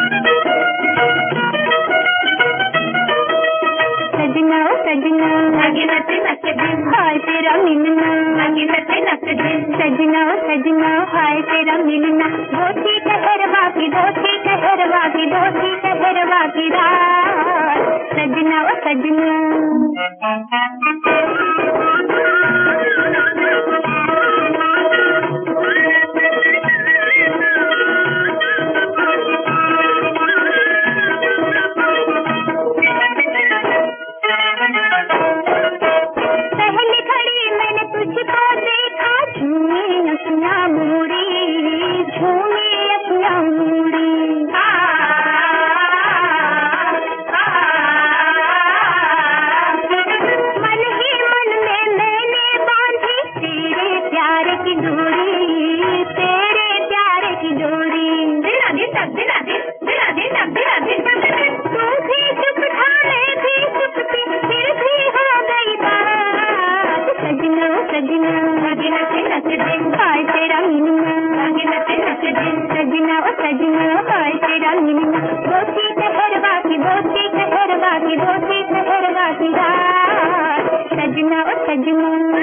सजना सजना लगे नच नच दिन हाय तेरा मिलना लगे नच नच दिन सजना सजना हाय तेरा मिलना धोती कहरवा की धोती कहरवा की धोती कहरवा की रात सजना ओ सजना सजना ओ सजना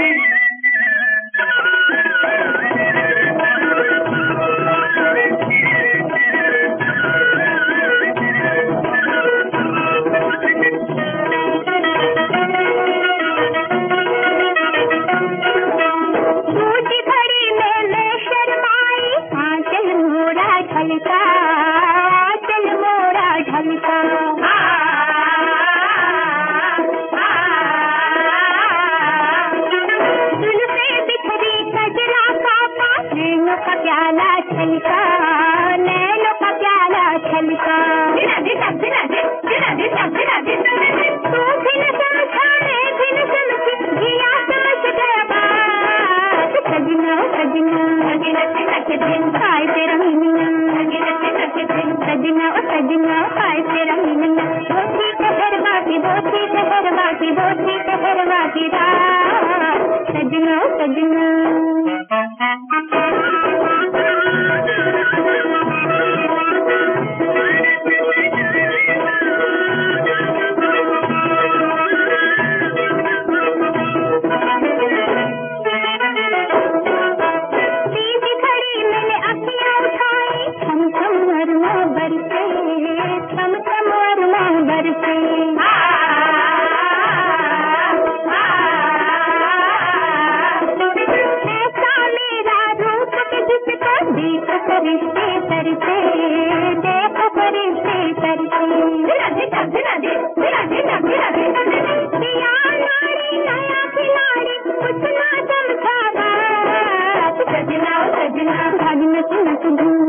सजना ओ सजना हाय तेरा मिलना धोती कहरवा की धोती कहरवा की धोती कहरवा की रात सजना ओ सजना सजना